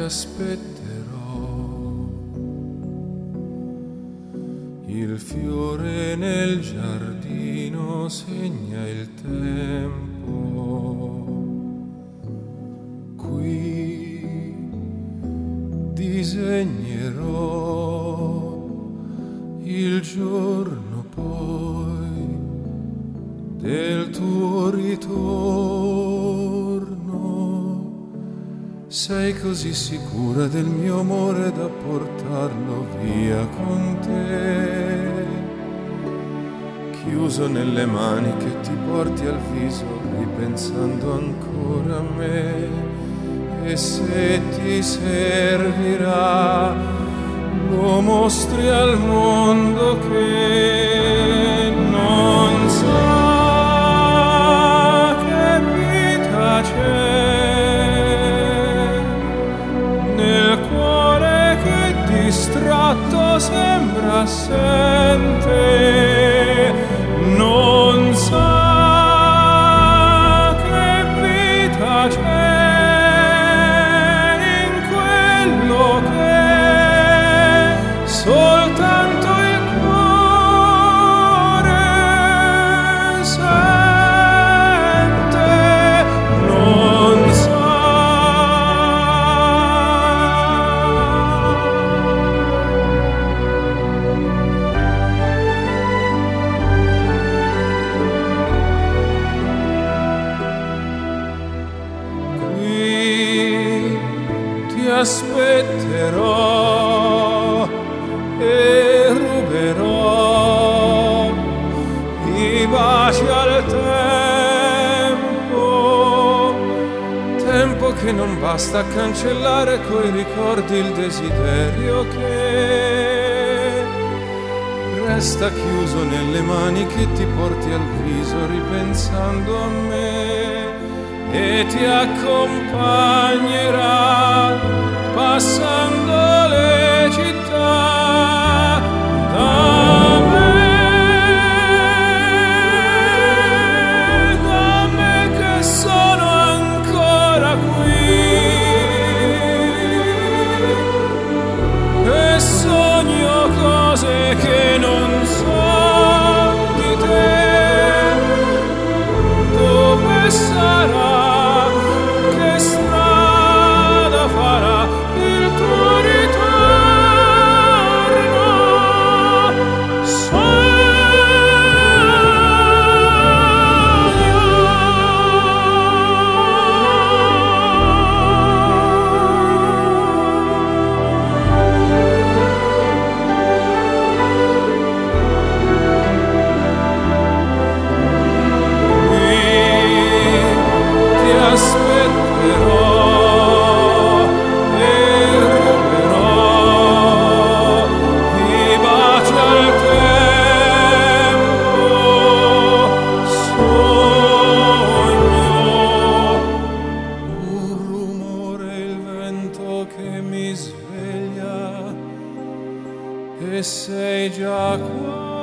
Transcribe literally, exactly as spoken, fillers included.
aspetterò. Il fiore nel giardino segna il tempo. Qui disegnerò il giorno poi del tuo ritorno. Sei così sicura del mio amore da portarlo via con te, chiuso nelle mani che ti porti al viso ripensando ancora a me. E se ti servirà lo mostri al mondo che non sa che vita c'è nel cuore che distratto sembra assente, non sa che vita c'è in quello che soltanto il cuore sente, non sa. Qui ti aspetterò e ruberò i baci al tempo, tempo che non basta a cancellare coi ricordi il desiderio che resta chiuso nelle mani che ti porti al viso ripensando a me, e ti accompagnerà passando le città da me, da me che sono ancora qui e sogno cose che non so di te. Dove sarà? Che strada farà il tuo ritorno? Sogno. Qui ti aspetterò e ruberò i baci al tempo, sogno un rumore, il vento che mi sveglia e sei già qua.